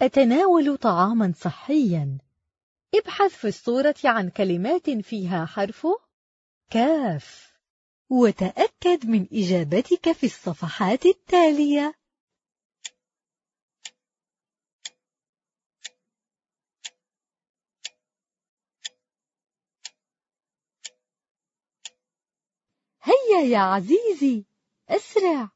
أتناول طعاما صحيا. ابحث في الصورة عن كلمات فيها حرف كاف، وتأكد من إجابتك في الصفحات التالية. هيا يا عزيزي، أسرع.